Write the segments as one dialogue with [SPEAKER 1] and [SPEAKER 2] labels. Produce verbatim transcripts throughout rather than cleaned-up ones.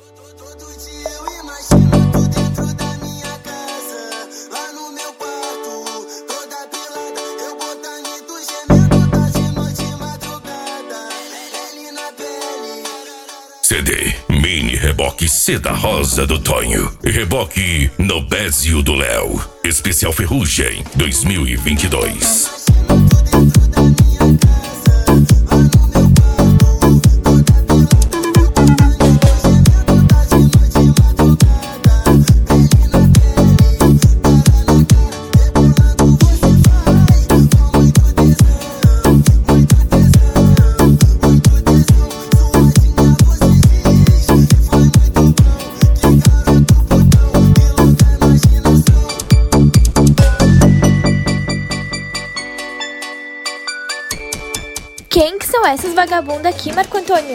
[SPEAKER 1] Todo dia eu imagino tu dentro da minha casa, lá no meu quarto, toda pelada, eu botando tu gemendo, tá de noite e madrugada, pele na pele.
[SPEAKER 2] C D Mini Reboque Seda Rosa do Tonho e Reboque Nobésio do Léo. Especial Ferrugem dois mil e vinte e dois.
[SPEAKER 3] Quem que são essas vagabundas aqui, Marco Antônio?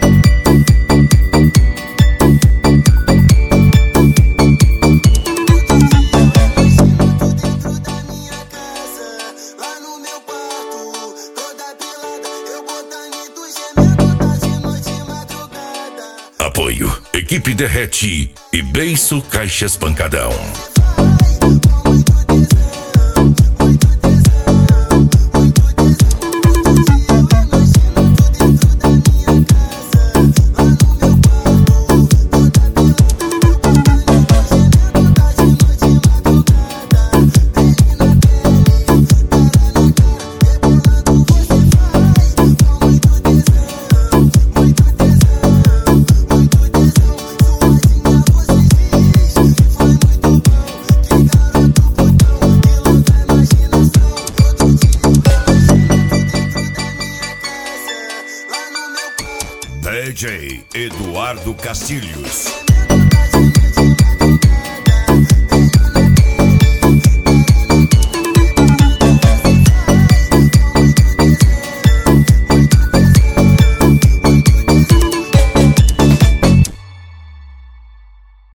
[SPEAKER 2] Apoio Equipe Derrete e Beiço Caixas Pancadão. D J Eduardo Castilhos.